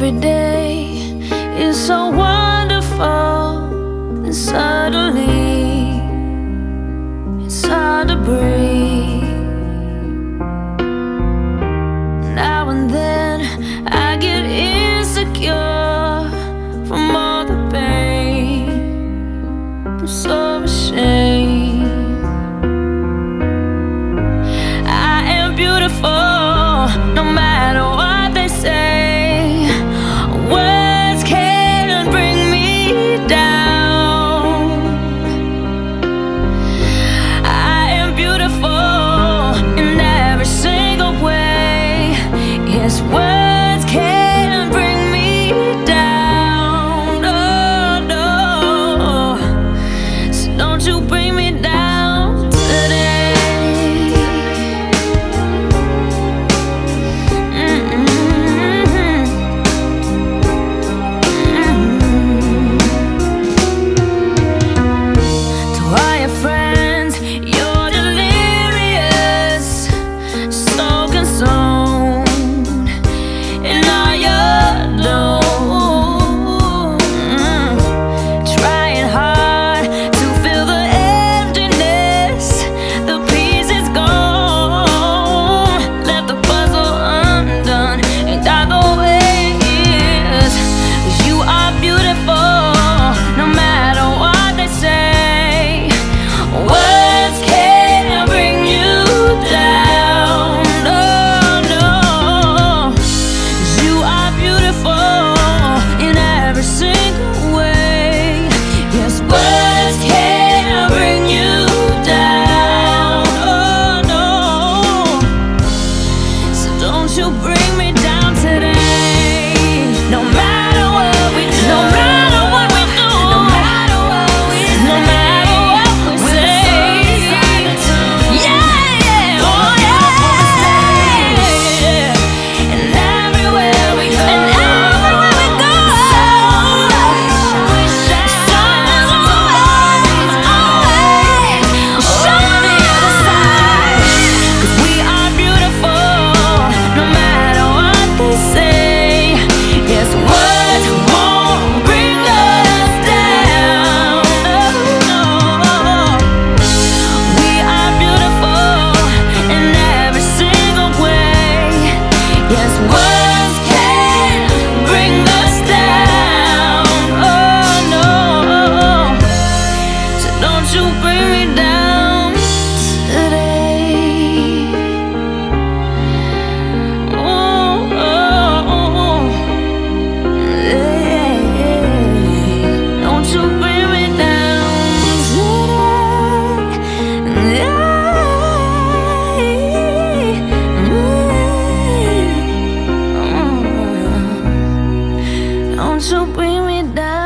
Every day is so wonderful, and suddenly it's hard to breathe. Now and then I get insecure from all the pain. I'm so ashamed. I am beautiful, no matter what they say. Words can't bring me down. I am beautiful in every single way. Yes, words can't bring me down. Oh no, so don't you bring me down today. To all your friends, you're delirious, so consumed in all your doom. Trying hard to fill the emptiness, the piece is gone. Left the puzzle undone and got the ways. 'Cause you are beautiful, no matter what they say. Words can't bring you down. Oh no, 'cause you are beautiful in every single way. Yes, words can't bring you down. Oh no, so don't you bring me down today. No matter what we do, no matter what we do, no matter what we say, no matter what we say. Yeah, oh yeah. And everywhere we go, we shine always on the other side. 'Cause we are beautiful, no matter what they say. Yes, words won't bring us down. Oh, no. We are beautiful in every single way. Yes, words can't bring us down. Oh no, so don't you bring me down today. Oh, yeah. Don't you bring me down today. Don't you bring me down.